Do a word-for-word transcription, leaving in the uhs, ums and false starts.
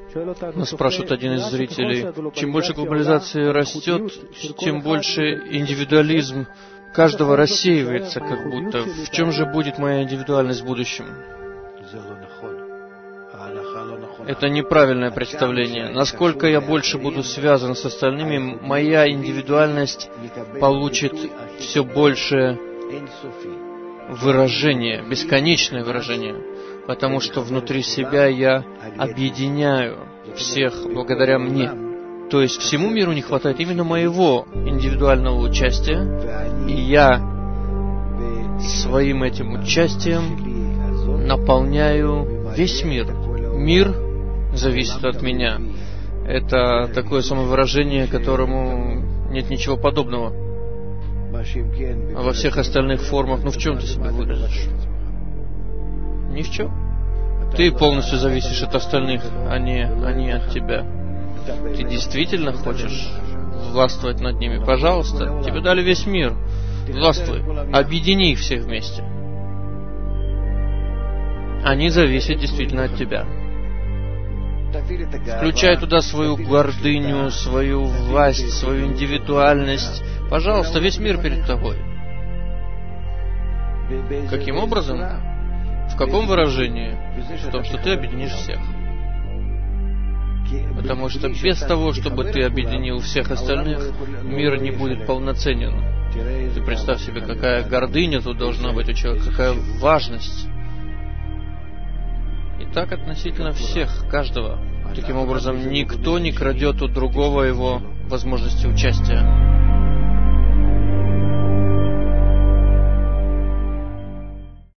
Нас спрашивает один из зрителей, чем больше глобализация растет, тем больше индивидуализм каждого рассеивается, как будто. В чем же будет моя индивидуальность в будущем? Это неправильное представление. Насколько я больше буду связан с остальными, моя индивидуальность получит все больше выражения, бесконечное выражение, потому что внутри себя я объединяю всех благодаря мне. То есть всему миру не хватает именно моего индивидуального участия, и я своим этим участием наполняю весь мир. Мир зависит от меня. Это такое самовыражение, которому нет ничего подобного. А во всех остальных формах, ну в чем ты себя выразишь? Ни в чем. Ты полностью зависишь от остальных, а не они от тебя. Ты действительно хочешь властвовать над ними? Пожалуйста, тебе дали весь мир. Властвуй. Объедини их всех вместе. Они зависят действительно от тебя. Включай туда свою гордыню, свою власть, свою индивидуальность. Пожалуйста, весь мир перед тобой. Каким образом? В каком выражении? В том, что ты объединишь всех. Потому что без того, чтобы ты объединил всех остальных, мир не будет полноценен. Ты представь себе, какая гордыня тут должна быть у человека, какая важность. И так относительно всех, каждого. Таким образом, никто не крадет у другого его возможности участия.